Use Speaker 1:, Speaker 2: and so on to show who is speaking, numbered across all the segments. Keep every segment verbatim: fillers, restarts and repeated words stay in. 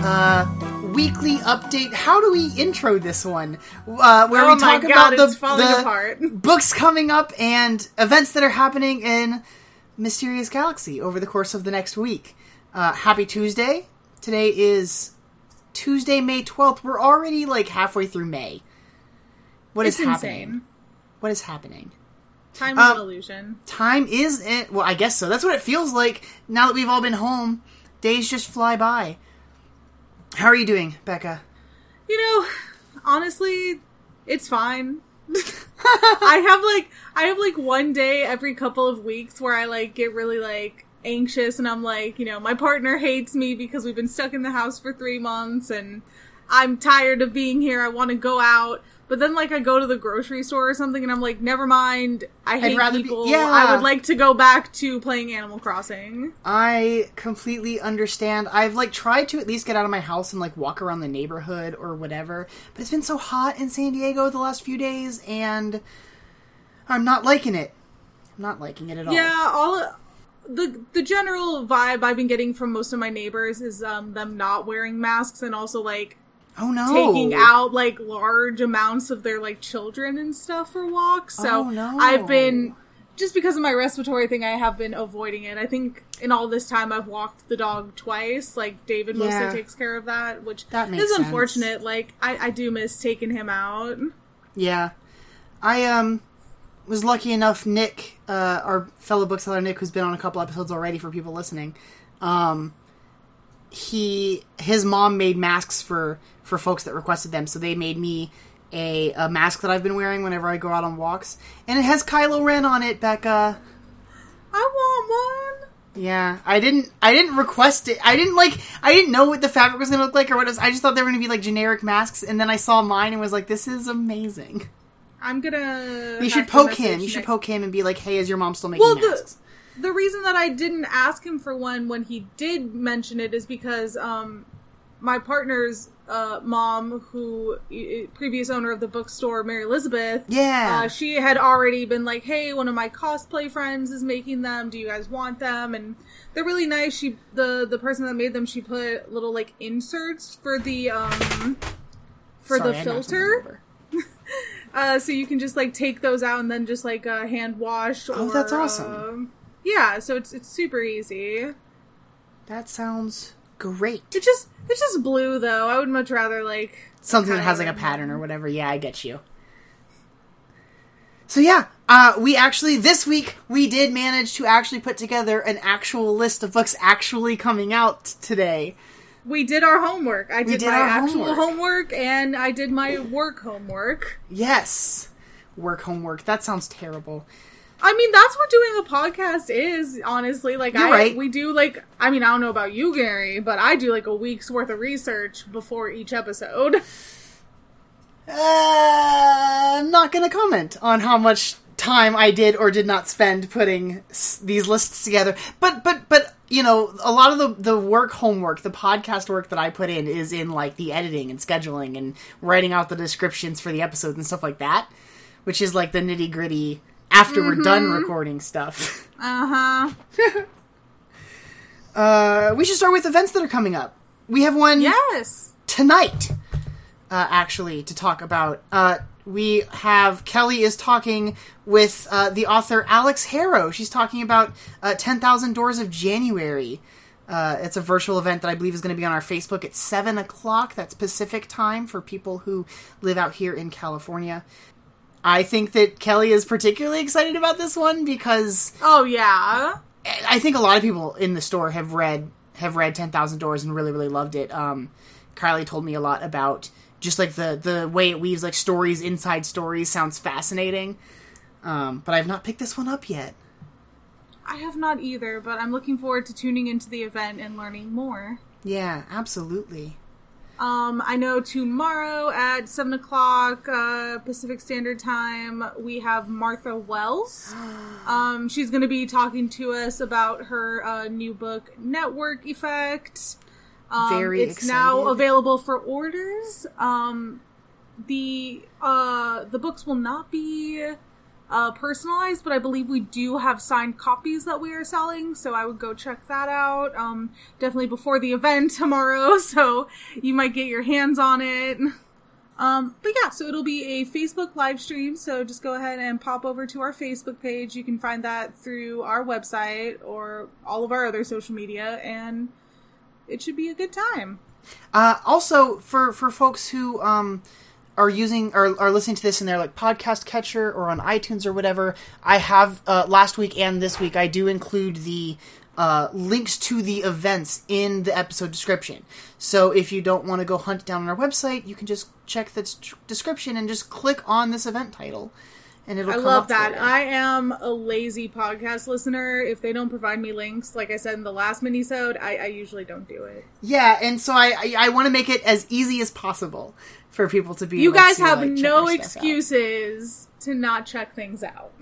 Speaker 1: uh, weekly update. How do we intro this one? Uh, where
Speaker 2: oh
Speaker 1: we talk
Speaker 2: my God,
Speaker 1: about
Speaker 2: it's
Speaker 1: the,
Speaker 2: falling
Speaker 1: the
Speaker 2: apart.
Speaker 1: books coming up and events that are happening in Mysterious Galaxy over the course of the next week. Uh, happy Tuesday. Today is Tuesday, May twelfth. We're already like halfway through May. What
Speaker 2: it's
Speaker 1: is happening?
Speaker 2: Insane.
Speaker 1: What is happening?
Speaker 2: Time is
Speaker 1: um,
Speaker 2: an illusion.
Speaker 1: Time is, in, well, I guess so. That's what it feels like now that we've all been home. Days just fly by. How are you doing, Becca?
Speaker 2: You know, honestly, it's fine. I have like, I have like one day every couple of weeks where I like get really like anxious and I'm like, you know, my partner hates me because we've been stuck in the house for three months and I'm tired of being here. I want to go out. But then, like, I go to the grocery store or something, and I'm like, never mind. I hate people.
Speaker 1: Be, yeah.
Speaker 2: I would like to go back to playing Animal Crossing.
Speaker 1: I completely understand. I've, like, tried to at least get out of my house and, like, walk around the neighborhood or whatever. But it's been so hot in San Diego the last few days, and I'm not liking it. I'm not liking it at all.
Speaker 2: Yeah, all... The the general vibe I've been getting from most of my neighbors is um, them not wearing masks and also, like,
Speaker 1: Oh no!
Speaker 2: taking out like large amounts of their like children and stuff for walks. So
Speaker 1: oh, no.
Speaker 2: I've been, just because of my respiratory thing, I have been avoiding it. I think in all this time I've walked the dog twice. Like David
Speaker 1: yeah.
Speaker 2: mostly takes care of that, which
Speaker 1: that makes
Speaker 2: is
Speaker 1: sense.
Speaker 2: unfortunate. Like I, I do miss taking him out.
Speaker 1: Yeah, I um was lucky enough. Nick, uh, our fellow bookseller Nick, who's been on a couple episodes already for people listening, um, he his mom made masks for. for folks that requested them, so they made me a, a mask that I've been wearing whenever I go out on walks, and it has Kylo Ren on it, Becca.
Speaker 2: I want one.
Speaker 1: Yeah, I didn't I didn't request it. I didn't, like, I didn't know what the fabric was going to look like or what it was. I just thought they were going to be, like, generic masks, and then I saw mine and was like, this is amazing.
Speaker 2: I'm gonna...
Speaker 1: You should poke him. You should poke him and be like, hey, is your mom still making
Speaker 2: well,
Speaker 1: masks?
Speaker 2: The, the reason that I didn't ask him for one when he did mention it is because, um, my partner's uh, mom, who uh, previous owner of the bookstore, Mary Elizabeth,
Speaker 1: yeah,
Speaker 2: uh, she had already been like, "Hey, one of my cosplay friends is making them. Do you guys want them?" And they're really nice. She the the person that made them, she put little like inserts for the um for
Speaker 1: Sorry,
Speaker 2: the
Speaker 1: I
Speaker 2: filter. uh, so you can just like take those out and then just like uh, hand wash. Or,
Speaker 1: oh, that's awesome.
Speaker 2: Uh, yeah, so it's it's super easy.
Speaker 1: That sounds great.
Speaker 2: It just it's just blue though. I would much rather like
Speaker 1: something that has like a pattern or whatever. Yeah, I get you. So yeah, uh, we actually this week we did manage to actually put together an actual list of books actually coming out today.
Speaker 2: We did our homework. I did,
Speaker 1: did
Speaker 2: my
Speaker 1: our
Speaker 2: actual
Speaker 1: homework.
Speaker 2: homework and I did my work homework.
Speaker 1: Yes, work homework. That sounds terrible.
Speaker 2: I mean, that's what doing a podcast is, honestly. Like,
Speaker 1: You're
Speaker 2: I,
Speaker 1: right.
Speaker 2: we do, like, I mean, I don't know about you, Gary, but I do, like, a week's worth of research before each episode.
Speaker 1: Uh, I'm not going to comment on how much time I did or did not spend putting s- these lists together. But, but, but, you know, a lot of the, the work homework, the podcast work that I put in is in, like, the editing and scheduling and writing out the descriptions for the episodes and stuff like that, which is, like, the nitty-gritty after mm-hmm. we're done recording stuff.
Speaker 2: Uh-huh.
Speaker 1: uh, we should start with events that are coming up. We have one
Speaker 2: yes.
Speaker 1: tonight, uh, actually, to talk about. Uh, we have, Kelly is talking with uh, the author Alex Harrow. She's talking about uh, ten thousand Doors of January. Uh, it's a virtual event that I believe is going to be on our Facebook at seven o'clock. That's Pacific time for people who live out here in California. I think that Kelly is particularly excited about this one because...
Speaker 2: Oh, yeah.
Speaker 1: I think a lot of people in the store have read have read ten thousand Doors and really, really loved it. Um, Kylie told me a lot about just, like, the, the way it weaves, like, stories inside stories sounds fascinating. Um, but I have not picked this one up yet.
Speaker 2: I have not either, but I'm looking forward to tuning into the event and learning more.
Speaker 1: Yeah, absolutely.
Speaker 2: Um, I know tomorrow at seven o'clock uh, Pacific Standard Time, we have Martha Wells. Um, she's going to be talking to us about her uh, new book, Network Effect. Um,
Speaker 1: Very
Speaker 2: it's
Speaker 1: excited.
Speaker 2: now available for orders. Um, the uh, the books will not be uh, personalized, but I believe we do have signed copies that we are selling, so I would go check that out. Um, definitely before the event tomorrow, so you might get your hands on it. Um, but yeah, so it'll be a Facebook live stream, so just go ahead and pop over to our Facebook page. You can find that through our website or all of our other social media, and it should be a good time.
Speaker 1: Uh, also, for, for folks who um, are using or are listening to this in their like podcast catcher or on iTunes or whatever, I have uh, last week and this week I do include the uh, links to the events in the episode description. So if you don't want to go hunt down on our website, you can just check the t- description and just click on this event title. And it'll
Speaker 2: I
Speaker 1: come
Speaker 2: love
Speaker 1: up
Speaker 2: that.
Speaker 1: for you.
Speaker 2: I am a lazy podcast listener. If they don't provide me links, like I said in the last mini-sode, I, I usually don't do it.
Speaker 1: Yeah, and so I I, I want to make it as easy as possible for people to be
Speaker 2: You
Speaker 1: able
Speaker 2: guys
Speaker 1: to,
Speaker 2: have
Speaker 1: like, check
Speaker 2: no
Speaker 1: our stuff out.
Speaker 2: excuses to not check things out.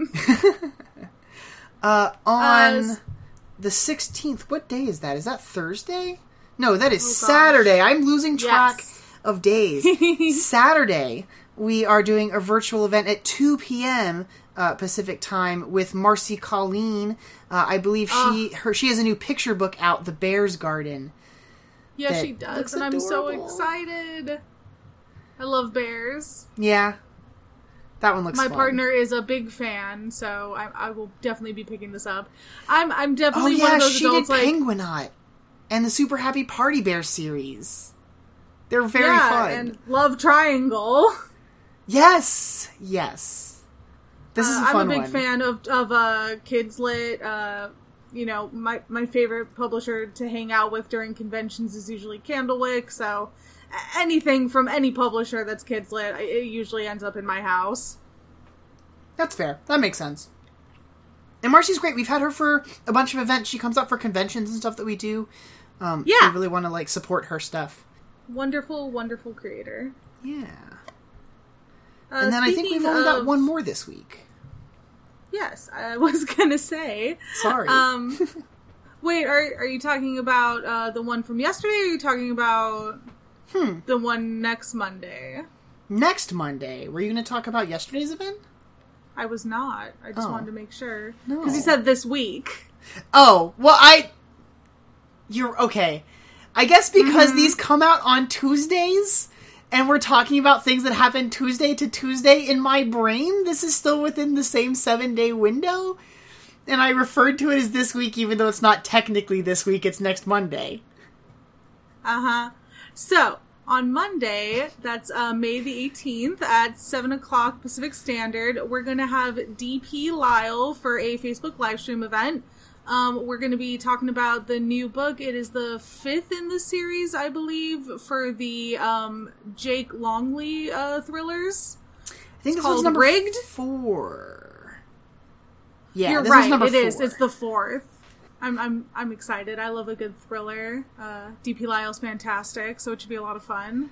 Speaker 1: uh, on
Speaker 2: Uh,
Speaker 1: the sixteenth, what day is that? Is that Thursday? No, that is
Speaker 2: Oh, gosh.
Speaker 1: Saturday. I'm losing track
Speaker 2: Yes.
Speaker 1: of days. Saturday, we are doing a virtual event at two p.m. Uh, Pacific time with Marcy Colleen. Uh, I believe she her she has a new picture book out, The Bear's Garden.
Speaker 2: Yeah,
Speaker 1: That
Speaker 2: she does,
Speaker 1: looks
Speaker 2: and I'm so
Speaker 1: adorable.
Speaker 2: excited. I love bears.
Speaker 1: Yeah, that one looks
Speaker 2: My
Speaker 1: fun.
Speaker 2: partner is a big fan, so I, I will definitely be picking this up. I'm I'm
Speaker 1: Oh
Speaker 2: definitely
Speaker 1: yeah,
Speaker 2: one of those
Speaker 1: she did
Speaker 2: adults like
Speaker 1: Penguinot and the Super Happy Party Bear series. They're very
Speaker 2: yeah,
Speaker 1: fun.
Speaker 2: and Love Triangle.
Speaker 1: Yes, yes. This is a
Speaker 2: Uh,
Speaker 1: fun
Speaker 2: I'm a big
Speaker 1: one.
Speaker 2: fan of of uh, Kids Lit. Uh, you know, my my favorite publisher to hang out with during conventions is usually Candlewick. So a- anything from any publisher that's Kids Lit, it usually ends up in my house.
Speaker 1: That's fair. That makes sense. And Marcy's great. We've had her for a bunch of events. She comes up for conventions and stuff that we do. Um,
Speaker 2: Yeah.
Speaker 1: so we really want to like support her stuff.
Speaker 2: Wonderful, wonderful creator.
Speaker 1: Yeah.
Speaker 2: Uh,
Speaker 1: And then I think we've
Speaker 2: speaking
Speaker 1: only got
Speaker 2: of-
Speaker 1: one more this week.
Speaker 2: Yes, I was gonna say.
Speaker 1: Sorry.
Speaker 2: Um, wait, are are you talking about uh, the one from yesterday, or are you talking about
Speaker 1: hmm.
Speaker 2: the one next Monday?
Speaker 1: Next Monday, were you going to talk about yesterday's event?
Speaker 2: I was not. I just
Speaker 1: Oh.
Speaker 2: wanted to make sure.
Speaker 1: No.
Speaker 2: Because you said this week.
Speaker 1: Oh, well, I... You're... Okay. I guess because
Speaker 2: Mhm.
Speaker 1: these come out on Tuesdays, and we're talking about things that happen Tuesday to Tuesday, in my brain, this is still within the same seven-day window, and I referred to it as this week, even though it's not technically this week, it's next Monday.
Speaker 2: Uh-huh. So, on Monday, that's uh, May the eighteenth at seven o'clock Pacific Standard, we're going to have D P Lyle for a Facebook livestream event. Um, we're going to be talking about the new book. It is the fifth in the series, I believe, for the um, Jake Longley uh, thrillers.
Speaker 1: I think
Speaker 2: It's
Speaker 1: this was
Speaker 2: called
Speaker 1: number
Speaker 2: Rigged?
Speaker 1: four. Yeah,
Speaker 2: You're
Speaker 1: this
Speaker 2: right,
Speaker 1: was number
Speaker 2: it
Speaker 1: four.
Speaker 2: is. It's the fourth. I'm I'm I'm excited. I love a good thriller. Uh, D P Lyle's fantastic, so it should be a lot of fun.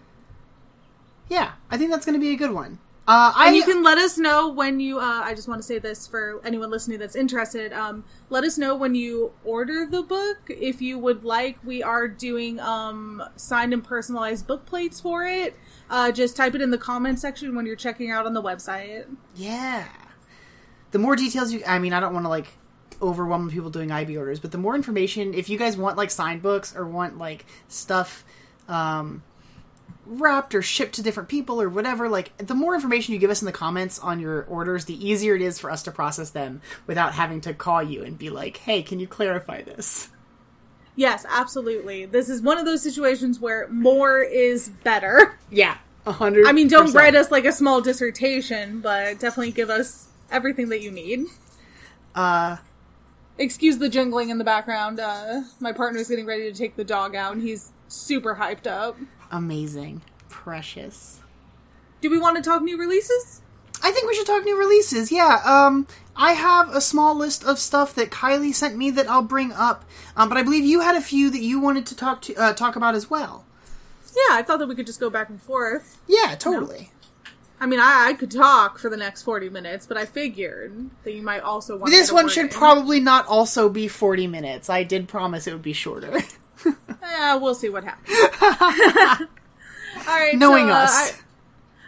Speaker 1: Yeah, I think that's going to be a good one. Uh, I,
Speaker 2: And you can let us know when you, uh, I just want to say this for anyone listening that's interested, um, let us know when you order the book, if you would like. We are doing um, signed and personalized book plates for it. Uh, just type it in the comment section when you're checking out on the website.
Speaker 1: Yeah. The more details you... I mean, I don't want to, like, overwhelm people doing I B orders, but the more information... If you guys want, like, signed books or want, like, stuff um, wrapped or shipped to different people or whatever, like, the more information you give us in the comments on your orders, the easier it is for us to process them without having to call you and be like, hey, can you clarify this?
Speaker 2: Yes, absolutely. This is one of those situations where more is better.
Speaker 1: Yeah, a hundred
Speaker 2: I mean, don't
Speaker 1: percent.
Speaker 2: write us like a small dissertation, but definitely give us everything that you need.
Speaker 1: Uh...
Speaker 2: Excuse the jingling in the background. Uh, my partner's getting ready to take the dog out, and he's super hyped up.
Speaker 1: Amazing. Precious.
Speaker 2: Do we want to talk new releases?
Speaker 1: I think we should talk new releases, yeah. Um, I have a small list of stuff that Kylie sent me that I'll bring up, um, but I believe you had a few that you wanted to talk to uh, talk about as well.
Speaker 2: Yeah, I thought that we could just go back and forth.
Speaker 1: Yeah, totally.
Speaker 2: I mean, I, I could talk for the next forty minutes, but I figured that you might also want
Speaker 1: This
Speaker 2: to
Speaker 1: one
Speaker 2: word
Speaker 1: should
Speaker 2: in.
Speaker 1: probably not also be forty minutes. I did promise it would be shorter.
Speaker 2: Eh, we'll see what happens. All right,
Speaker 1: Knowing
Speaker 2: so, uh,
Speaker 1: us.
Speaker 2: I,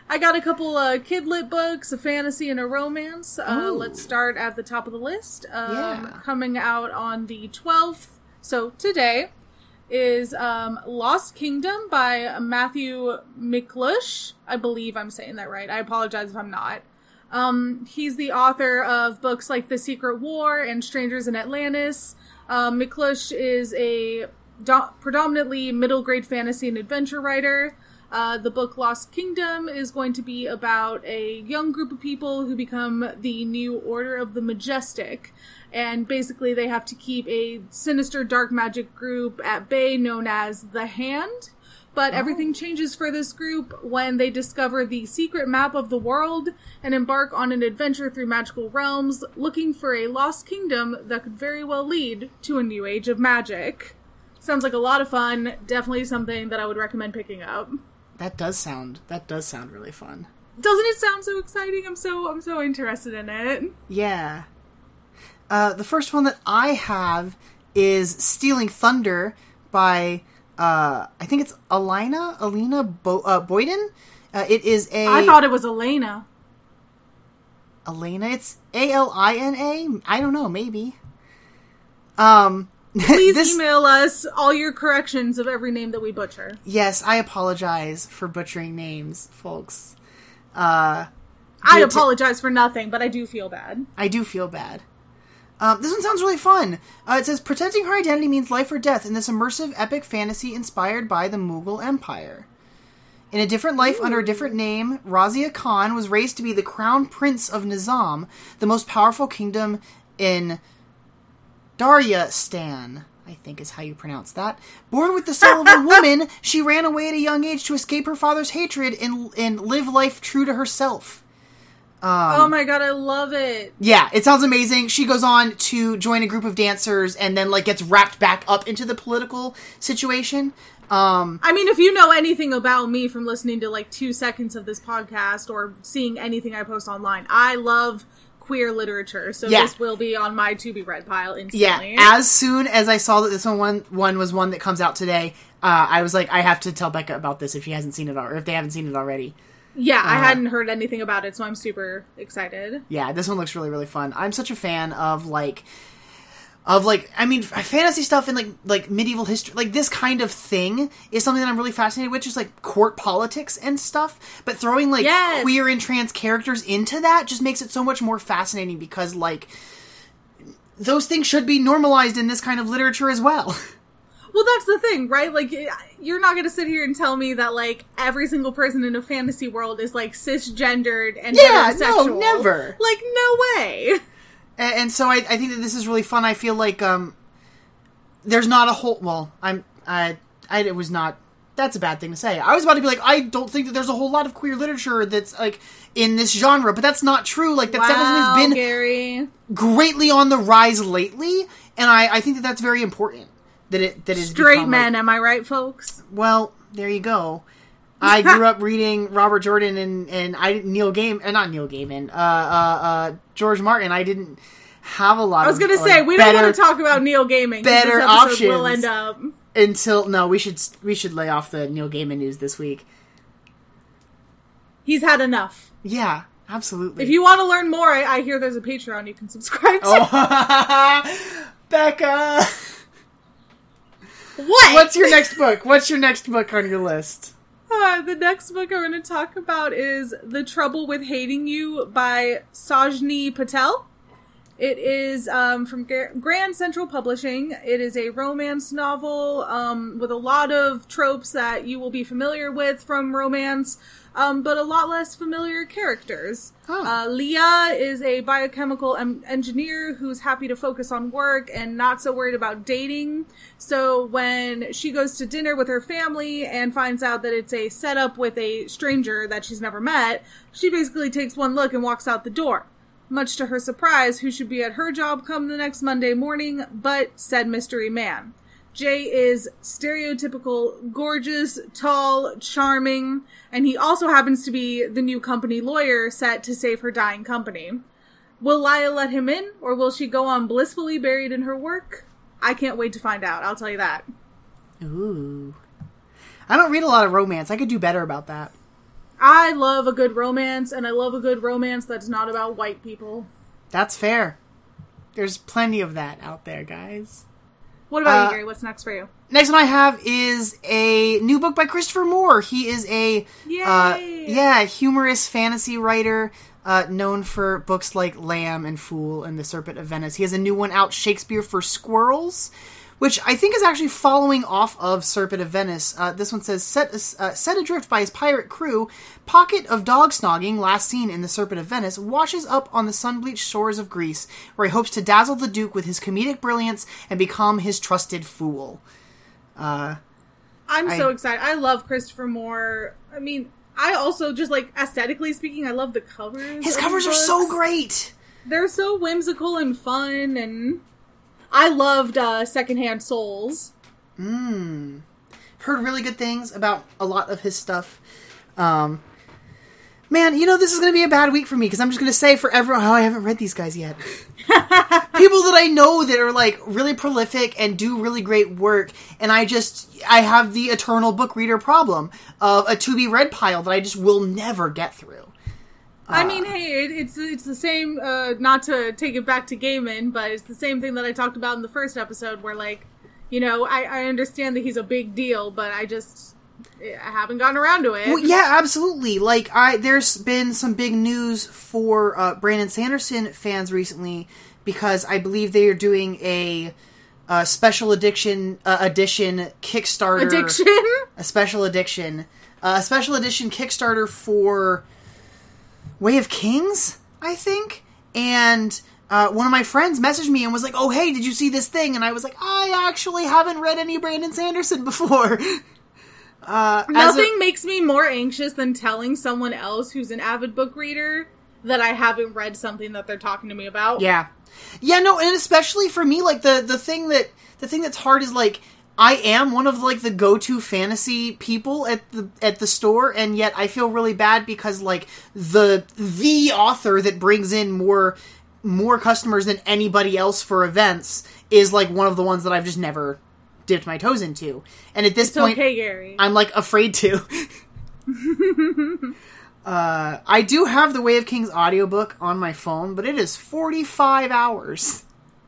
Speaker 2: I got a couple uh, kid-lit books, a fantasy and a romance. Uh,
Speaker 1: Ooh.
Speaker 2: let's start at the top of the list. Um,
Speaker 1: Yeah.
Speaker 2: Coming out on the twelfth, so today, is um, Lost Kingdom by Matthew McLush. I believe I'm saying that right. I apologize if I'm not. Um, he's the author of books like The Secret War and Strangers in Atlantis. Um, McLush is a do- predominantly middle-grade fantasy and adventure writer. Uh, the book Lost Kingdom is going to be about a young group of people who become the new Order of the Majestic. And basically they have to keep a sinister dark magic group at bay known as the Hand. But everything changes for this group when they discover the secret map of the world and embark on an adventure through magical realms, looking for a lost kingdom that could very well lead to a new age of magic. Sounds like a lot of fun. Definitely something that I would recommend picking up.
Speaker 1: That does sound that does sound really fun.
Speaker 2: Doesn't it sound so exciting? I'm so I'm so interested in it.
Speaker 1: Yeah. Uh, the first one that I have is Stealing Thunder by uh, I think it's Alina Alina Bo- uh, Boyden. Uh, it is a
Speaker 2: I thought it was Elena.
Speaker 1: Elena. It's A L I N A. I don't know. Maybe. Um.
Speaker 2: Please
Speaker 1: this,
Speaker 2: email us all your corrections of every name that we butcher.
Speaker 1: Yes, I apologize for butchering names, folks. Uh,
Speaker 2: I
Speaker 1: t-
Speaker 2: apologize for nothing, but I do feel bad.
Speaker 1: I do feel bad. Um, this one sounds really fun. Uh, it says, protecting her identity means life or death in this immersive epic fantasy inspired by the Mughal Empire. In a different life, Ooh. under a different name, Razia Khan was raised to be the crown prince of Nizam, the most powerful kingdom in Daryastan, I think is how you pronounce that. Born with the soul of a woman, she ran away at a young age to escape her father's hatred and, and live life true to herself. Um,
Speaker 2: oh my god, I love it.
Speaker 1: Yeah, it sounds amazing. She goes on to join a group of dancers and then like gets wrapped back up into the political situation. Um,
Speaker 2: I mean, if you know anything about me from listening to like two seconds of this podcast or seeing anything I post online, I love queer literature, so yeah. This will be on my to-be-read pile instantly.
Speaker 1: Yeah, as soon as I saw that this one, one was one that comes out today, uh, I was like, I have to tell Becca about this if she hasn't seen it, or if they haven't seen it already.
Speaker 2: Yeah,
Speaker 1: uh,
Speaker 2: I hadn't heard anything about it, so I'm super excited.
Speaker 1: Yeah, this one looks really, really fun. I'm such a fan of, like, of, like, I mean, fantasy stuff and, like, like medieval history, like, this kind of thing is something that I'm really fascinated with, just, like, court politics and stuff, but throwing, like, yes. queer and trans characters into that just makes it so much more fascinating because, like, those things should be normalized in this kind of literature as well.
Speaker 2: Well, that's the thing, right? Like, you're not going to sit here and tell me that, like, every single person in a fantasy world is, like, cisgendered and
Speaker 1: yeah,
Speaker 2: heterosexual.
Speaker 1: No, never.
Speaker 2: Like, no way.
Speaker 1: And, and so I, I think that this is really fun. I feel like, um, there's not a whole, well, I'm, I, I, it was not, that's a bad thing to say. I was about to be like, I don't think that there's a whole lot of queer literature that's, like, in this genre, but that's not true. Like, that's
Speaker 2: wow,
Speaker 1: definitely been
Speaker 2: Gary.
Speaker 1: greatly on the rise lately, and I, I think that that's very important. That it that is
Speaker 2: straight
Speaker 1: become,
Speaker 2: men,
Speaker 1: like,
Speaker 2: am I right, folks?
Speaker 1: Well, there you go. I grew up reading Robert Jordan and and I Neil Gaiman, uh, not Neil Gaiman, uh, uh, uh, George Martin. I didn't have a lot.
Speaker 2: I was
Speaker 1: going
Speaker 2: to say we better, don't want to talk about Neil Gaiman.
Speaker 1: Better
Speaker 2: this
Speaker 1: options.
Speaker 2: Will end up
Speaker 1: until no. We should we should lay off the Neil Gaiman news this week.
Speaker 2: He's had enough.
Speaker 1: Yeah, absolutely.
Speaker 2: If you want to learn more, I, I hear there's a Patreon you can subscribe to.
Speaker 1: Oh. Becca.
Speaker 2: What?
Speaker 1: What's your next book? What's your next book on your list?
Speaker 2: Uh, the next book I'm going to talk about is The Trouble with Hating You by Sajni Patel. It is um, from Grand Central Publishing. It is a romance novel um, with a lot of tropes that you will be familiar with from romance, um, but a lot less familiar characters.
Speaker 1: Oh.
Speaker 2: Uh, Leah is a biochemical em- engineer who's happy to focus on work and not so worried about dating. So when she goes to dinner with her family and finds out that it's a setup with a stranger that she's never met, she basically takes one look and walks out the door. Much to her surprise, who should be at her job come the next Monday morning, but said mystery man. Jay is stereotypical, gorgeous, tall, charming, and he also happens to be the new company lawyer set to save her dying company. Will Laya let him in, or will she go on blissfully buried in her work? I can't wait to find out, I'll tell you that.
Speaker 1: Ooh. I don't read a lot of romance. I could do better about that.
Speaker 2: I love a good romance, and I love a good romance that's not about white people.
Speaker 1: That's fair. There's plenty of that out there, guys.
Speaker 2: What about
Speaker 1: uh,
Speaker 2: you, Gary? What's next for you?
Speaker 1: Next one I have is a new book by Christopher Moore. He is a
Speaker 2: Yay!
Speaker 1: Uh, yeah, humorous fantasy writer uh, known for books like Lamb and Fool and The Serpent of Venice. He has a new one out, Shakespeare for Squirrels, which I think is actually following off of Serpent of Venice. Uh, this one says, set, uh, set adrift by his pirate crew, pocket of dog snogging, last seen in The Serpent of Venice, washes up on the sun-bleached shores of Greece, where he hopes to dazzle the Duke with his comedic brilliance and become his trusted fool. Uh,
Speaker 2: I'm
Speaker 1: I,
Speaker 2: so excited. I love Christopher Moore. I mean, I also, just like, aesthetically speaking, I love the covers.
Speaker 1: His covers are so great!
Speaker 2: They're so whimsical and fun, and I loved uh, Secondhand Souls.
Speaker 1: Mmm. Heard really good things about a lot of his stuff. Um, man, you know, this is going to be a bad week for me, because I'm just going to say for everyone, oh, I haven't read these guys yet. People that I know that are, like, really prolific and do really great work, and I just, I have the eternal book reader problem of a to-be-read pile that I just will never get through.
Speaker 2: I mean, hey, it, it's it's the same, uh, not to take it back to Gaiman, but it's the same thing that I talked about in the first episode, where, like, you know, I, I understand that he's a big deal, but I just, I haven't gotten around to it.
Speaker 1: Well, yeah, absolutely. Like, I there's been some big news for uh, Brandon Sanderson fans recently, because I believe they are doing a, a special edition, uh, edition Kickstarter.
Speaker 2: Addiction?
Speaker 1: A special edition. Uh, a special edition Kickstarter for Way of Kings, I think. And uh, one of my friends messaged me and was like, oh, hey, did you see this thing? And I was like, I actually haven't read any Brandon Sanderson before. uh,
Speaker 2: Nothing
Speaker 1: a-
Speaker 2: makes me more anxious than telling someone else who's an avid book reader that I haven't read something that they're talking to me about.
Speaker 1: Yeah. Yeah, no, and especially for me, like, the, the thing that, the thing that's hard is, like, I am one of, like, the go-to fantasy people at the at the store, and yet I feel really bad because, like, the the author that brings in more more customers than anybody else for events is, like, one of the ones that I've just never dipped my toes into. And at this
Speaker 2: it's
Speaker 1: point,
Speaker 2: okay, Gary.
Speaker 1: I'm, like, afraid to. uh, I do have the Way of Kings audiobook on my phone, but it is forty-five hours.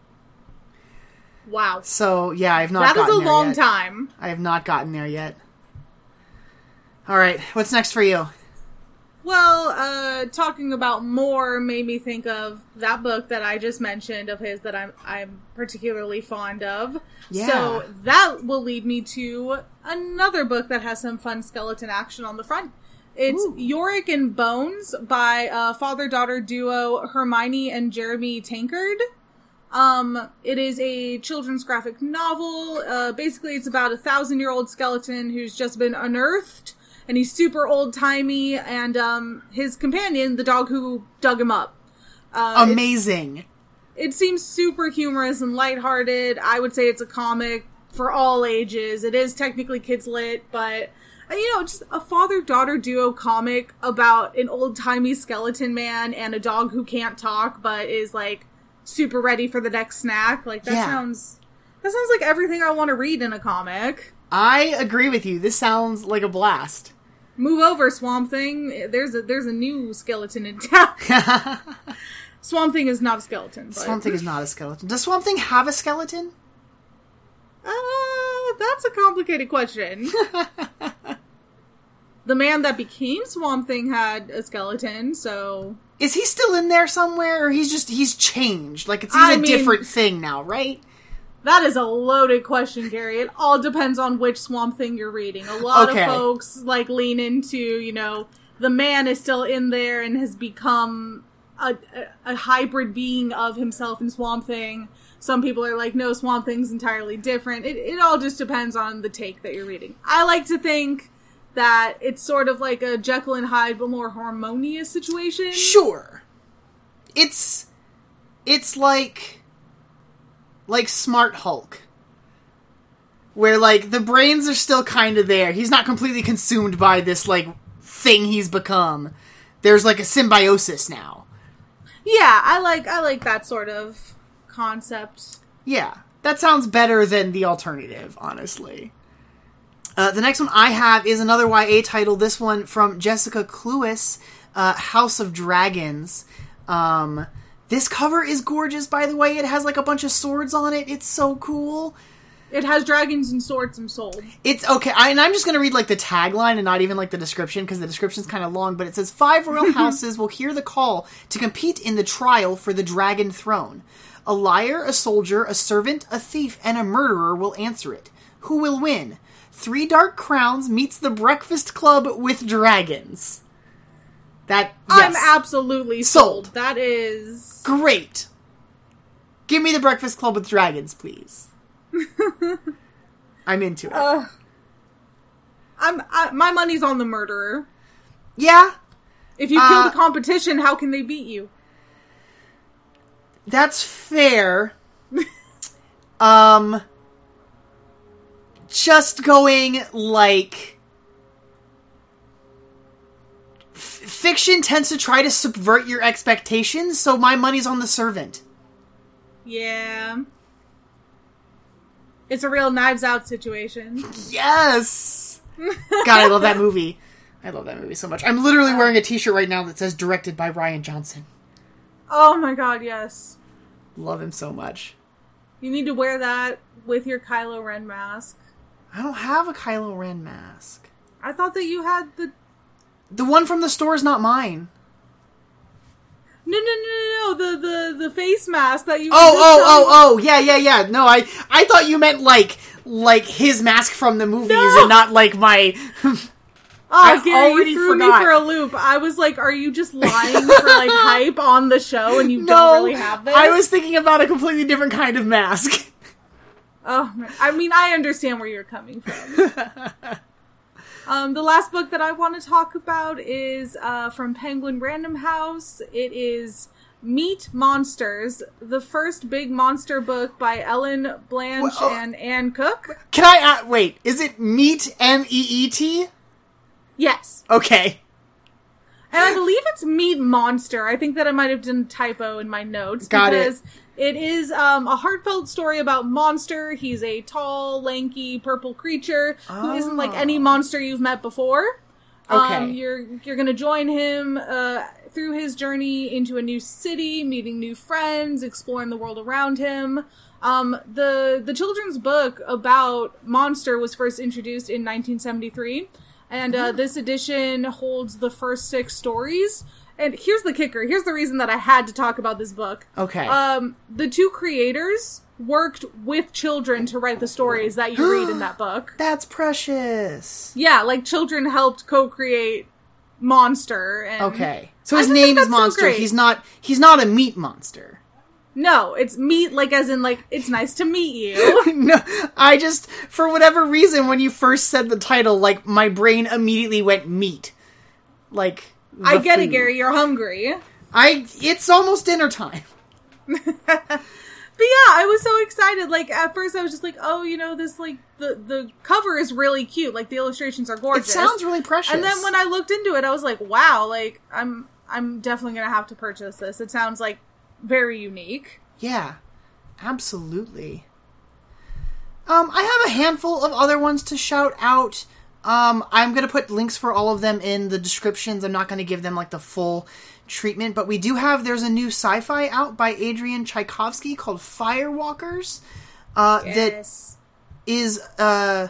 Speaker 2: Wow.
Speaker 1: So, yeah, I've not
Speaker 2: that
Speaker 1: gotten
Speaker 2: is a
Speaker 1: there
Speaker 2: long
Speaker 1: yet.
Speaker 2: time.
Speaker 1: I have not gotten there yet. Alright, what's next for you?
Speaker 2: Well, uh, talking about more made me think of that book that I just mentioned of his that I'm I'm particularly fond of.
Speaker 1: Yeah.
Speaker 2: So that will lead me to another book that has some fun skeleton action on the front. It's
Speaker 1: Ooh.
Speaker 2: Yorick and Bones by uh, father-daughter duo Hermione and Jeremy Tankard. Um, it is a children's graphic novel. Uh, basically, it's about a thousand-year-old skeleton who's just been unearthed, and he's super old-timey, and, um, his companion, the dog who dug him up. Uh,
Speaker 1: Amazing.
Speaker 2: It seems super humorous and lighthearted. I would say it's a comic for all ages. It is technically kids lit, but, you know, just a father-daughter duo comic about an old-timey skeleton man and a dog who can't talk, but is, like, super ready for the next snack. Like, that
Speaker 1: yeah.
Speaker 2: sounds that sounds like everything I want to read in a comic.
Speaker 1: I agree with you. This sounds like a blast.
Speaker 2: Move over, Swamp Thing. There's a there's a new skeleton in town. Swamp Thing is not a skeleton. But...
Speaker 1: Swamp Thing is not a skeleton. Does Swamp Thing have a skeleton?
Speaker 2: Uh, that's a complicated question. The man that became Swamp Thing had a skeleton, so...
Speaker 1: Is he still in there somewhere, or he's just, he's changed? Like, it's he's
Speaker 2: I
Speaker 1: a
Speaker 2: mean,
Speaker 1: different thing now, right?
Speaker 2: That is a loaded question, Gary. It all depends on which Swamp Thing you're reading. A lot
Speaker 1: Okay.
Speaker 2: of folks, like, lean into, you know, the man is still in there and has become a, a, a hybrid being of himself and Swamp Thing. Some people are like, no, Swamp Thing's entirely different. It, it all just depends on the take that you're reading. I like to think that it's sort of like a Jekyll and Hyde, but more harmonious situation.
Speaker 1: Sure. It's, it's like, like Smart Hulk. Where, like, the brains are still kind of there. He's not completely consumed by this, like, thing he's become. There's, like, a symbiosis now.
Speaker 2: Yeah, I like, I like that sort of concept.
Speaker 1: Yeah. That sounds better than the alternative, honestly. Uh, the next one I have is another Y A title. This one from Jessica Cluess, uh, House of Dragons. Um, this cover is gorgeous, by the way. It has like a bunch of swords on it. It's so cool.
Speaker 2: It has dragons and swords and sold.
Speaker 1: It's okay. I, and I'm just going to read like the tagline and not even like the description because the description's kind of long. But it says, five royal houses will hear the call to compete in the trial for the dragon throne. A liar, a soldier, a servant, a thief, and a murderer will answer it. Who will win? Three Dark Crowns meets the Breakfast Club with dragons. That, yes.
Speaker 2: I'm absolutely sold. sold. That is...
Speaker 1: Great. Give me the Breakfast Club with dragons, please. I'm into it.
Speaker 2: Uh, I'm I, my money's on the murderer.
Speaker 1: Yeah.
Speaker 2: If you uh, kill the competition, how can they beat you?
Speaker 1: That's fair. um... Just going, like... F- fiction tends to try to subvert your expectations, so my money's on the servant.
Speaker 2: Yeah. It's a real Knives Out situation.
Speaker 1: Yes! God, I love that movie. I love that movie so much. I'm literally wearing a t-shirt right now that says directed by Rian Johnson.
Speaker 2: Oh my god, yes.
Speaker 1: Love him so much.
Speaker 2: You need to wear that with your Kylo Ren mask.
Speaker 1: I don't have a Kylo Ren mask.
Speaker 2: I thought that you had the...
Speaker 1: The one from the store is not mine.
Speaker 2: No, no, no, no, no. The, the, the face mask that you...
Speaker 1: Oh, oh, oh, oh. Yeah, yeah, yeah. No, I I thought you meant, like, like his mask from the movies no! and not, like, my...
Speaker 2: Oh, Gary, you threw forgot. me for a loop. I was like, are you just lying for, like, hype on the show and you
Speaker 1: no,
Speaker 2: don't really have this?
Speaker 1: I was thinking about a completely different kind of mask.
Speaker 2: Oh, I mean, I understand where you're coming from. um, the last book that I want to talk about is uh, from Penguin Random House. It is Meet Monsters, the first big monster book by Ellen Blanche well, uh, and Anne Cook.
Speaker 1: Can I, uh, wait, is it Meet, M E E T?
Speaker 2: Yes.
Speaker 1: Okay.
Speaker 2: And I believe it's Meet Monster. I think that I might have done a typo in my notes.
Speaker 1: Got
Speaker 2: because
Speaker 1: it.
Speaker 2: It is um, a heartfelt story about Monster. He's a tall, lanky, purple creature
Speaker 1: oh.
Speaker 2: who isn't like any monster you've met before.
Speaker 1: Okay.
Speaker 2: Um, you're you're going to join him uh, through his journey into a new city, meeting new friends, exploring the world around him. Um, the the children's book about Monster was first introduced in nineteen seventy-three, and uh, this edition holds the first six stories. And here's the kicker. Here's the reason that I had to talk about this book.
Speaker 1: Okay.
Speaker 2: Um, the two creators worked with children to write the stories that you read in that book.
Speaker 1: That's precious.
Speaker 2: Yeah, like children helped co-create Monster. And
Speaker 1: okay. So his name is Monster. So he's not he's not a meat monster.
Speaker 2: No, it's meat, like as in like, it's nice to meet you.
Speaker 1: No, I just, for whatever reason, when you first said the title, like, my brain immediately went meat. Like...
Speaker 2: I get
Speaker 1: food.
Speaker 2: it, Gary. You're hungry.
Speaker 1: I. It's almost dinner time.
Speaker 2: But yeah, I was so excited. Like, at first I was just like, oh, you know, this, like, the, the cover is really cute. Like, the illustrations are gorgeous.
Speaker 1: It sounds really precious.
Speaker 2: And then when I looked into it, I was like, wow, like, I'm, I'm definitely gonna have to purchase this. It sounds, like, very unique.
Speaker 1: Yeah. Absolutely. Um, I have a handful of other ones to shout out. Um, I'm going to put links for all of them in the descriptions. I'm not going to give them, like, the full treatment. But we do have, there's a new sci-fi out by Adrian Tchaikovsky called Firewalkers. Uh,
Speaker 2: yes.
Speaker 1: That is, uh,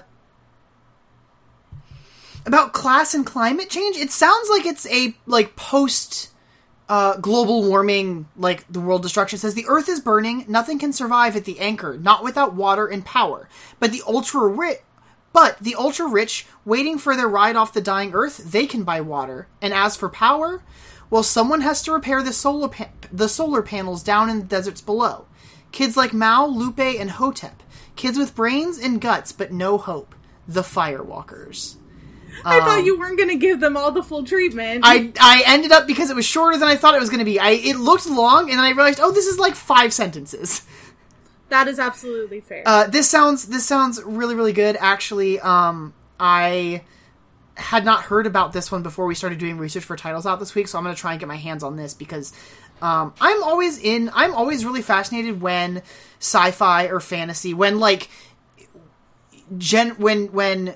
Speaker 1: about class and climate change. It sounds like it's a, like, post, uh, global warming, like, the world destruction. It says, the earth is burning. Nothing can survive at the anchor, not without water and power. But the ultra rich... But the ultra-rich, waiting for their ride off the dying Earth, they can buy water. And as for power, well, someone has to repair the solar pa- the solar panels down in the deserts below. Kids like Mao, Lupe, and Hotep. Kids with brains and guts, but no hope. The Firewalkers.
Speaker 2: I um, thought you weren't going to give them all the full treatment.
Speaker 1: I I ended up, because it was shorter than I thought it was going to be. I It looked long, and then I realized, oh, this is like five sentences.
Speaker 2: That is absolutely fair.
Speaker 1: Uh, this sounds this sounds really, really good. Actually, um, I had not heard about this one before we started doing research for titles out this week, so I'm going to try and get my hands on this because um, I'm always in. I'm always really fascinated when sci-fi or fantasy, when like gen, when when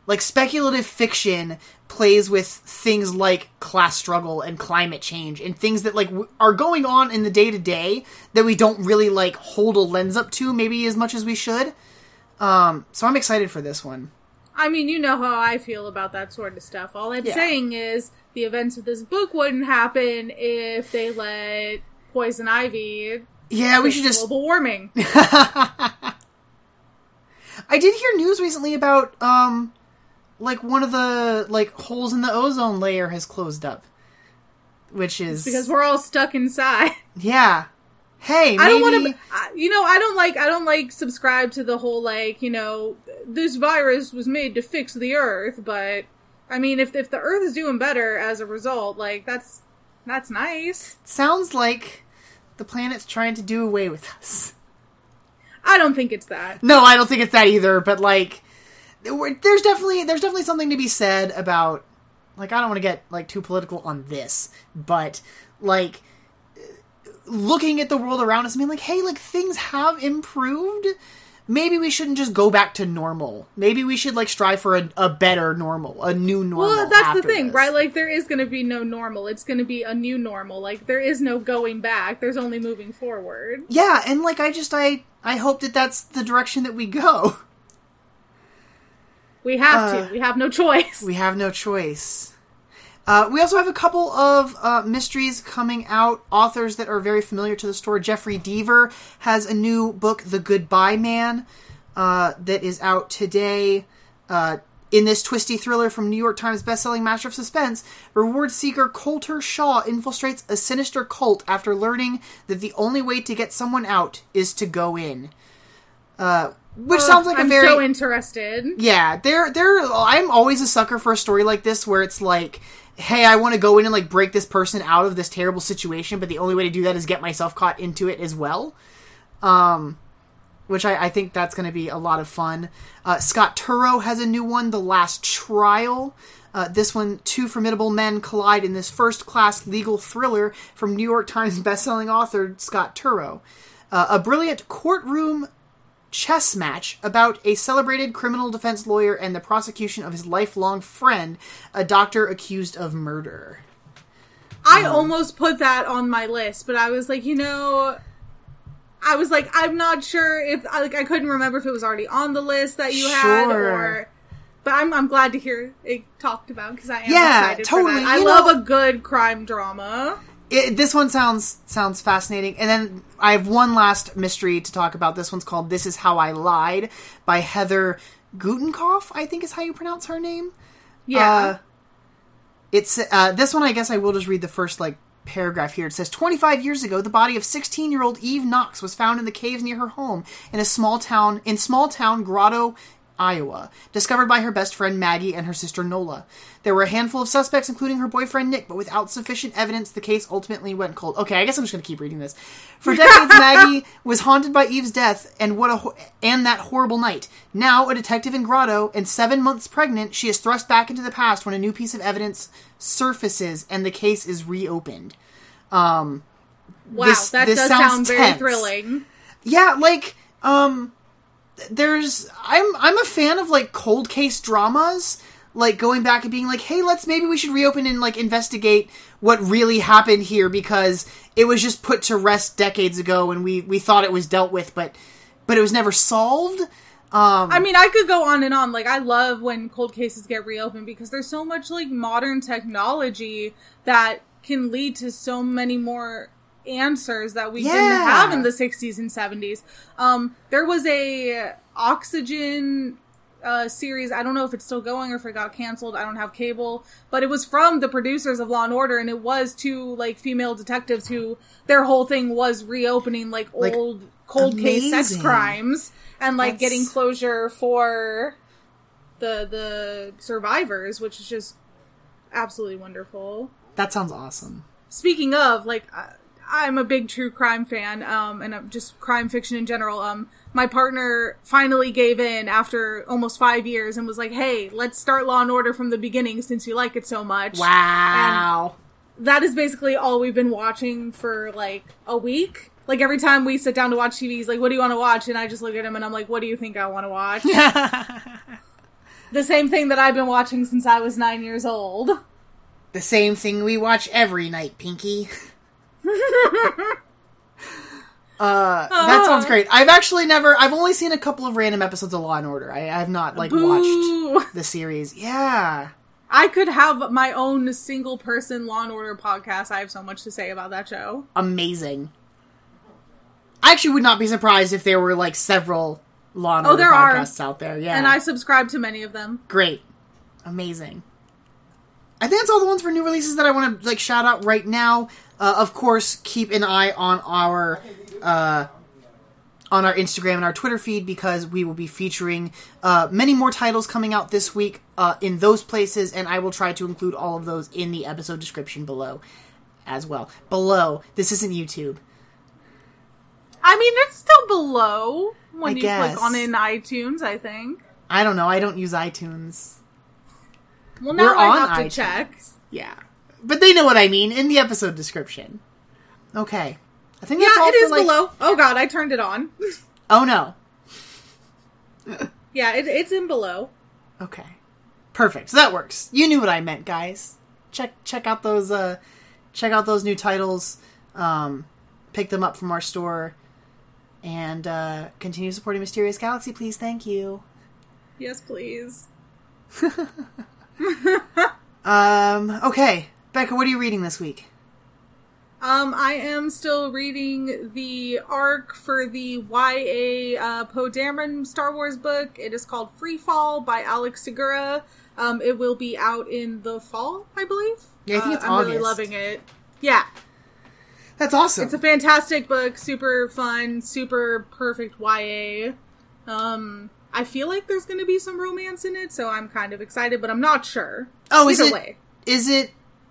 Speaker 1: like, speculative fiction plays with things like class struggle and climate change and things that, like, w- are going on in the day-to-day that we don't really, like, hold a lens up to maybe as much as we should. Um, so I'm excited for this one.
Speaker 2: I mean, you know how I feel about that sort of stuff. All I'm
Speaker 1: Yeah.
Speaker 2: saying is the events of this book wouldn't happen if they let Poison Ivy
Speaker 1: Yeah, we
Speaker 2: fix
Speaker 1: should just...
Speaker 2: global warming.
Speaker 1: I did hear news recently about, um, like, one of the, like, holes in the ozone layer has closed up. Which is...
Speaker 2: Because we're all stuck inside.
Speaker 1: Yeah. Hey, maybe...
Speaker 2: I don't want to, you know, I don't like, I don't like subscribe to the whole, like, you know, this virus was made to fix the Earth, but, I mean, if if the Earth is doing better as a result, like, that's, that's nice.
Speaker 1: Sounds like the planet's trying to do away with us.
Speaker 2: I don't think it's that.
Speaker 1: No, I don't think it's that either, but, like, there's definitely, there's definitely something to be said about, like, I don't want to get, like, too political on this, but, like, looking at the world around us and being like, hey, like, things have improved. Maybe we shouldn't just go back to normal. Maybe we should, like, strive for a, a better normal, a new normal.
Speaker 2: Well, that's
Speaker 1: after
Speaker 2: the thing,
Speaker 1: this.
Speaker 2: right? Like, there is going to be no normal. It's going to be a new normal. Like, there is no going back. There's only moving forward.
Speaker 1: Yeah, and, like, I just, I, I hope that that's the direction that we go.
Speaker 2: We have
Speaker 1: Uh,
Speaker 2: to. We have no choice.
Speaker 1: We have no choice. Uh, we also have a couple of uh, mysteries coming out. Authors that are very familiar to the store. Jeffrey Deaver has a new book, The Goodbye Man, uh, that is out today. Uh, in this twisty thriller from New York Times bestselling Master of Suspense, reward seeker Coulter Shaw infiltrates a sinister cult after learning that the only way to get someone out is to go in. Uh, which
Speaker 2: Uh,
Speaker 1: sounds like
Speaker 2: I'm
Speaker 1: a very...
Speaker 2: so interested.
Speaker 1: Yeah, there, there. I'm always a sucker for a story like this where it's like, hey, I want to go in and, like, break this person out of this terrible situation, but the only way to do that is get myself caught into it as well. Um, which I, I think that's going to be a lot of fun. Uh, Scott Turow has a new one, The Last Trial. Uh, this one, two formidable men collide in this first-class legal thriller from New York Times bestselling author Scott Turow. Uh, a brilliant courtroom chess match about a celebrated criminal defense lawyer and the prosecution of his lifelong friend, a doctor accused of murder.
Speaker 2: I
Speaker 1: Um,
Speaker 2: almost put that on my list, but I was like, you know, I was like, I'm not sure if, like, I couldn't remember if it was already on the list that you had,
Speaker 1: Sure.
Speaker 2: or, but I'm I'm glad to hear it talked about, because I am
Speaker 1: Yeah,
Speaker 2: excited
Speaker 1: totally.
Speaker 2: for that. I
Speaker 1: You
Speaker 2: love
Speaker 1: know-
Speaker 2: a good crime drama.
Speaker 1: It, this one sounds sounds fascinating. And then I have one last mystery to talk about. This one's called This Is How I Lied by Heather Gutenkopf, I think is how you pronounce her name.
Speaker 2: Yeah.
Speaker 1: Uh, it's uh, this one, I guess I will just read the first, like, paragraph here. It says, twenty-five years ago, the body of sixteen-year-old Eve Knox was found in the caves near her home in a small town, in small town Grotto, Iowa, discovered by her best friend Maggie and her sister Nola. There were a handful of suspects, including her boyfriend Nick, but without sufficient evidence, the case ultimately went cold. Okay, I guess I'm just going to keep reading this. For decades, Maggie was haunted by Eve's death and what a ho- and that horrible night. Now, a detective in Grotto and seven months pregnant, she is thrust back into the past when a new piece of evidence surfaces and the case is reopened. Um,
Speaker 2: wow,
Speaker 1: this-
Speaker 2: that
Speaker 1: this
Speaker 2: does
Speaker 1: sounds
Speaker 2: sound very
Speaker 1: tense.
Speaker 2: thrilling.
Speaker 1: Yeah, like, um, there's, I'm, I'm a fan of, like, cold case dramas, like, going back and being like, hey, let's, maybe we should reopen and, like, investigate what really happened here, because it was just put to rest decades ago, and we, we thought it was dealt with, but, but it was never solved. Um,
Speaker 2: I mean, I could go on and on. Like, I love when cold cases get reopened, because there's so much, like, modern technology that can lead to so many more answers that we
Speaker 1: Yeah.
Speaker 2: didn't have in the sixties and seventies. Um, there was a Oxygen uh, series. I don't know if it's still going or if it got canceled. I don't have cable, but it was from the producers of Law and Order, and it was two, like, female detectives who their whole thing was reopening, like,
Speaker 1: Like,
Speaker 2: old cold case sex
Speaker 1: amazing.
Speaker 2: crimes and, like,
Speaker 1: That's-
Speaker 2: getting closure for the the survivors, which is just absolutely wonderful.
Speaker 1: that sounds awesome.
Speaker 2: Speaking of, like, uh, I'm a big true crime fan, um, and I'm just crime fiction in general. Um, my partner finally gave in after almost five years and was like, hey, let's start Law and Order from the beginning since you like it so much.
Speaker 1: Wow.
Speaker 2: That is basically all we've been watching for, like, a week. Like, every time we sit down to watch T V, he's like, what do you want to watch? And I just look at him and I'm like, what do you think I want to watch? The same thing that I've been watching since I was nine years old.
Speaker 1: The same thing we watch every night, Pinky. Uh, that sounds great. I've actually never, I've only seen a couple of random episodes of Law and Order. I have not, like,
Speaker 2: Boo.
Speaker 1: watched the series. Yeah.
Speaker 2: I could have my own single person Law and Order podcast. I have so much to say about that show.
Speaker 1: Amazing. I actually would not be surprised if there were, like, several Law and Order
Speaker 2: oh, there
Speaker 1: podcasts
Speaker 2: are.
Speaker 1: out there. Yeah.
Speaker 2: And I subscribe to many of them.
Speaker 1: Great. Amazing. I think that's all the ones for new releases that I want to, like, shout out right now. Uh, of course, keep an eye on our... Uh, on our Instagram and our Twitter feed, because we will be featuring uh, many more titles coming out this week uh, in those places, and I will try to include all of those in the episode description below as well. Below. This isn't YouTube.
Speaker 2: I mean, it's still below when
Speaker 1: I
Speaker 2: you
Speaker 1: guess.
Speaker 2: click on in iTunes, I think.
Speaker 1: I don't know. I don't use iTunes.
Speaker 2: Well, now
Speaker 1: We're
Speaker 2: I
Speaker 1: on
Speaker 2: have to
Speaker 1: iTunes.
Speaker 2: check.
Speaker 1: Yeah. But they know what I mean in the episode description. Okay. I think that's
Speaker 2: Yeah,
Speaker 1: all
Speaker 2: it
Speaker 1: for,
Speaker 2: is
Speaker 1: like...
Speaker 2: below. Oh god, I turned it on.
Speaker 1: Oh no.
Speaker 2: Yeah, it, it's in below.
Speaker 1: Okay. Perfect. So that works. You knew what I meant, guys. Check check out those uh check out those new titles. Um pick them up from our store. And uh continue supporting Mysterious Galaxy, please. Thank you.
Speaker 2: Yes, please.
Speaker 1: Um okay. Becca, what are you reading this week?
Speaker 2: Um, I am still reading the arc for the Y A uh, Poe Dameron Star Wars book. It is called Free Fall by Alex Segura. Um, it will be out in the fall, I believe.
Speaker 1: Yeah, I think it's
Speaker 2: uh, I'm
Speaker 1: August.
Speaker 2: really loving it. Yeah.
Speaker 1: That's awesome.
Speaker 2: It's a fantastic book, super fun, super perfect Y A. Um, I feel like there's going to be some romance in it, so I'm kind of excited, but I'm not sure.
Speaker 1: oh, is
Speaker 2: Either
Speaker 1: it
Speaker 2: way.
Speaker 1: is it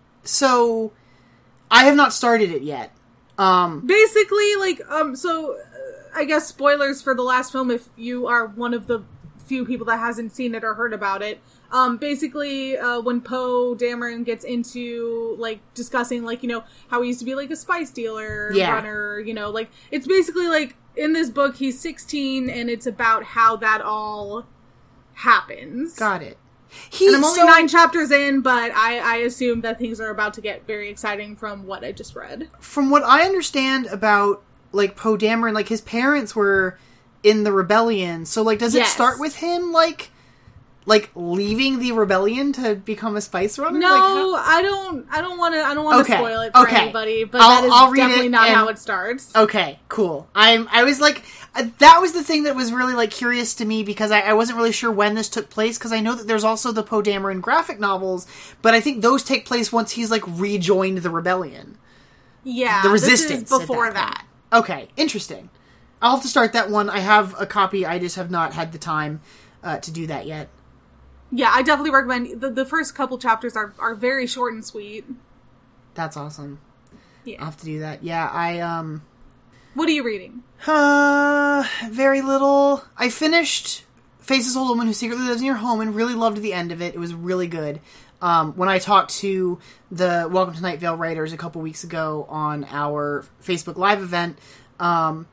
Speaker 1: so I have not started it yet. Um
Speaker 2: Basically, like, um, so, uh, I guess spoilers for the last film if you are one of the few people that hasn't seen it or heard about it. Um, basically, uh, when Poe Dameron gets into, like, discussing, like, you know, how he used to be, like, a spice dealer,
Speaker 1: Yeah.
Speaker 2: runner, you know, like, it's basically, like, in this book, he's sixteen, and it's about how that all happens.
Speaker 1: got it. He,
Speaker 2: And I'm only
Speaker 1: so,
Speaker 2: nine chapters in, but I, I assume that things are about to get very exciting from what I just read.
Speaker 1: From what I understand about, like, Poe Dameron, like, his parents were in the rebellion, so, like, does it
Speaker 2: Yes.
Speaker 1: start with him, like, like, leaving the rebellion to become a spice runner?
Speaker 2: No,
Speaker 1: Like, how-
Speaker 2: I don't. I don't want to. I don't want to
Speaker 1: Okay,
Speaker 2: spoil it for
Speaker 1: okay.
Speaker 2: anybody. But
Speaker 1: I'll-
Speaker 2: that is
Speaker 1: I'll read
Speaker 2: definitely
Speaker 1: it
Speaker 2: not
Speaker 1: and-
Speaker 2: how it starts.
Speaker 1: Okay, cool. I'm. I was like, uh, that was the thing that was really like curious to me, because I, I wasn't really sure when this took place, because I know that there's also the Poe Dameron graphic novels, but I think those take place once he's like rejoined the rebellion,
Speaker 2: Yeah,
Speaker 1: the
Speaker 2: this is
Speaker 1: resistance at
Speaker 2: before
Speaker 1: that
Speaker 2: that.
Speaker 1: point. Okay, interesting. I'll have to start that one. I have a copy. I just have not had the time uh, to do that yet.
Speaker 2: Yeah, I definitely recommend. The, the first couple chapters are are very short and sweet.
Speaker 1: That's awesome.
Speaker 2: Yeah.
Speaker 1: I'll have to do that. Yeah, I um.
Speaker 2: What are you reading?
Speaker 1: Uh, very little. I finished Faces Old Woman Who Secretly Lives in Your Home and really loved the end of it. It was really good. Um, when I talked to the Welcome to Night Vale writers a couple weeks ago on our Facebook Live event, um,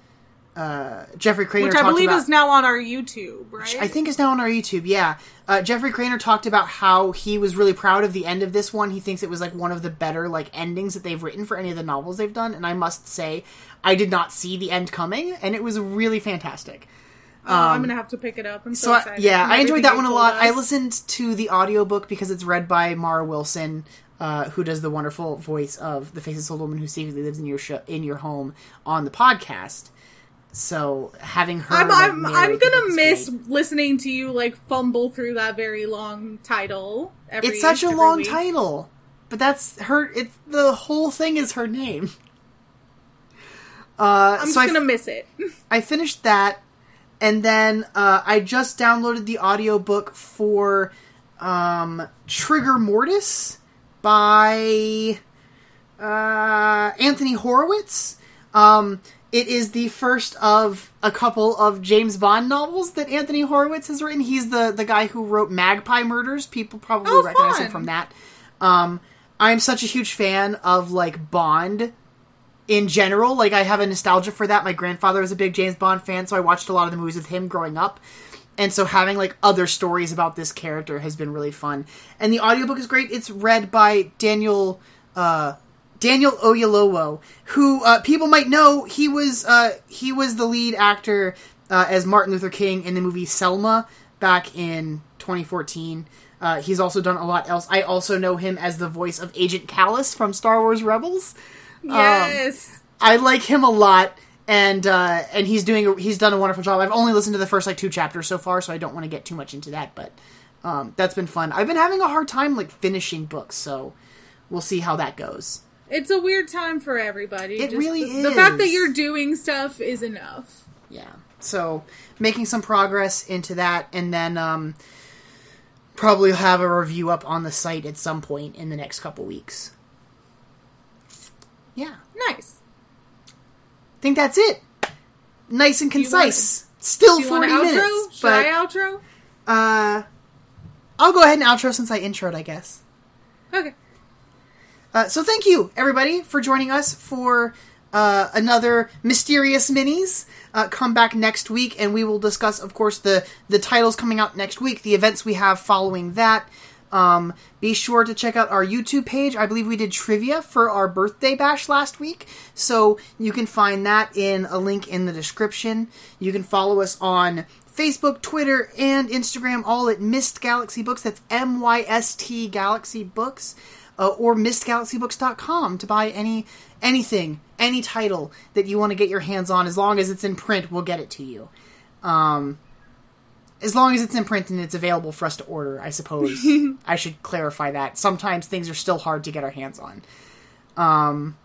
Speaker 1: uh, Jeffrey Craner
Speaker 2: Which I
Speaker 1: talked
Speaker 2: believe
Speaker 1: about,
Speaker 2: is now on our YouTube, right?
Speaker 1: I think is now on our YouTube, yeah. Uh, Jeffrey Craner talked about how he was really proud of the end of this one. He thinks it was like one of the better like endings that they've written for any of the novels they've done, and I must say, I did not see the end coming, and it was really fantastic.
Speaker 2: Oh, I'm gonna have to pick it up. I'm so,
Speaker 1: So, I,
Speaker 2: excited.
Speaker 1: yeah,
Speaker 2: from
Speaker 1: I enjoyed
Speaker 2: everything
Speaker 1: that
Speaker 2: you
Speaker 1: one a
Speaker 2: told
Speaker 1: lot.
Speaker 2: us.
Speaker 1: I listened to the audiobook because it's read by Mara Wilson, uh, who does the wonderful voice of the Faceless Old Woman Who Secretly Lives in Your sh- in your home on the podcast. So having her,
Speaker 2: I'm
Speaker 1: like,
Speaker 2: I'm,
Speaker 1: narrate
Speaker 2: I'm
Speaker 1: the book
Speaker 2: gonna
Speaker 1: is
Speaker 2: miss
Speaker 1: great.
Speaker 2: listening to you like fumble through that very long title. Every,
Speaker 1: It's such a
Speaker 2: every
Speaker 1: long
Speaker 2: week.
Speaker 1: title, but that's her. It's the whole thing is her name. Uh,
Speaker 2: I'm
Speaker 1: so
Speaker 2: just
Speaker 1: I
Speaker 2: gonna miss it.
Speaker 1: I finished that, and then uh, I just downloaded the audiobook for um, Trigger Mortis by uh, Anthony Horowitz. Um, it is the first of a couple of James Bond novels that Anthony Horowitz has written. He's the, the guy who wrote Magpie Murders. People probably
Speaker 2: Oh,
Speaker 1: recognize
Speaker 2: fun.
Speaker 1: him from that. Um, I'm such a huge fan of, like, Bond in general. Like, I have a nostalgia for that. My grandfather was a big James Bond fan, so I watched a lot of the movies with him growing up. and so having like other stories about this character has been really fun. And the audiobook is great. It's read by Daniel uh, Daniel Oyelowo, who uh, people might know. He was uh, he was the lead actor uh, as Martin Luther King in the movie Selma back in twenty fourteen. Uh, he's also done a lot else. I also know him as the voice of Agent Kallus from Star Wars Rebels.
Speaker 2: Yes,
Speaker 1: um, I like him a lot, and uh, and he's doing a, he's done a wonderful job. I've only listened to the first like two chapters so far, so I don't want to get too much into that. But um, that's been fun. I've been having a hard time like finishing books, so we'll see how that goes.
Speaker 2: It's a weird time for everybody.
Speaker 1: It
Speaker 2: Just
Speaker 1: really
Speaker 2: the,
Speaker 1: is.
Speaker 2: The fact that you're doing stuff is enough.
Speaker 1: Yeah. So making some progress into that, and then. Um, Probably have a review up on the site at some point in the next couple weeks. Yeah.
Speaker 2: Nice.
Speaker 1: I think that's it. Nice and concise.
Speaker 2: Want,
Speaker 1: Still
Speaker 2: do you
Speaker 1: forty
Speaker 2: want an outro?
Speaker 1: minutes.
Speaker 2: Should
Speaker 1: but,
Speaker 2: I outro?
Speaker 1: Uh, I'll go ahead and outro since I introed, I guess.
Speaker 2: Okay.
Speaker 1: Uh, so thank you, everybody, for joining us for uh, another Mysterious Minis. Uh, come back next week, and we will discuss, of course, the, the titles coming out next week, the events we have following that. Um, be sure to check out our YouTube page. I believe we did trivia for our birthday bash last week, so you can find that in a link in the description. You can follow us on Facebook, Twitter, and Instagram, all at Myst Galaxy Books. That's M Y S T Galaxy Books. Uh, or myst galaxy books dot com to buy any anything, any title that you want to get your hands on. As long as it's in print, we'll get it to you. Um, as long as it's in print and it's available for us to order, I suppose. I should clarify that. Sometimes things are still hard to get our hands on. Um,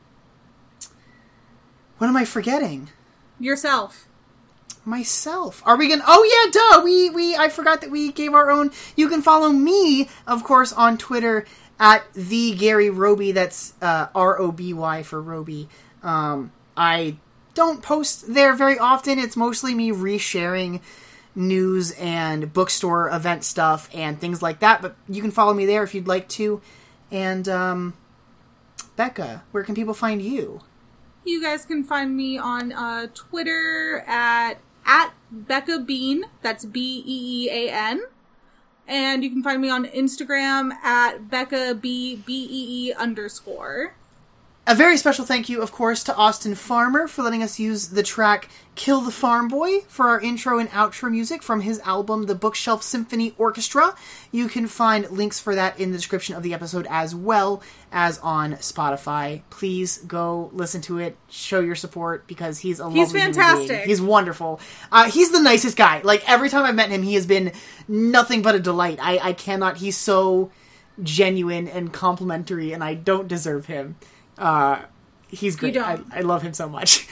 Speaker 1: what am I forgetting?
Speaker 2: Yourself.
Speaker 1: Myself. Are we gonna... Oh, yeah, duh! We, we, I forgot that we gave our own... You can follow me, of course, on Twitter at the Gary Roby. That's uh, R O B Y for Roby. Um, I don't post there very often. It's mostly me resharing news and bookstore event stuff and things like that. But you can follow me there if you'd like to. And, um, Becca, where can people find you?
Speaker 2: You guys can find me on uh, Twitter at, at Becca Bean. That's B E E A N. And you can find me on Instagram at Becca B B E E underscore.
Speaker 1: A very special thank you, of course, to Austin Farmer for letting us use the track Kill the Farm Boy for our intro and outro music from his album, The Bookshelf Symphony Orchestra. You can find links for that in the description of the episode as well as on Spotify. Please go listen to it, show your support, because he's a lovely
Speaker 2: He's fantastic.
Speaker 1: human being. He's wonderful. Uh, he's the nicest guy. Like, every time I've met him, he has been nothing but a delight. I, I cannot, he's so genuine and complimentary, and I don't deserve him. Uh, he's great. I, I love him so much.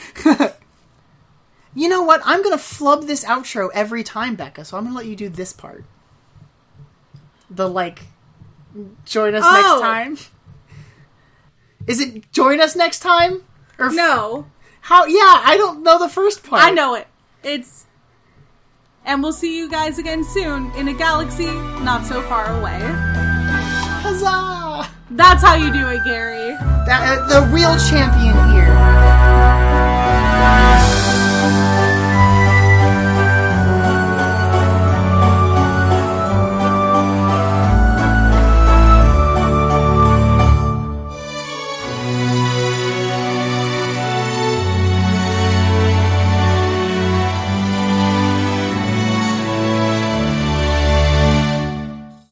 Speaker 1: You know what? I'm going to flub this outro every time, Becca, so I'm going to let you do this part. The, like, join us
Speaker 2: oh.
Speaker 1: next time? Is it join us next time? Or f-
Speaker 2: no.
Speaker 1: How? Yeah, I don't know the first part.
Speaker 2: I know it. It's... And we'll see you guys again soon in a galaxy not so far away.
Speaker 1: Huzzah!
Speaker 2: That's how you do it, Gary.
Speaker 1: That, uh, the real champion here.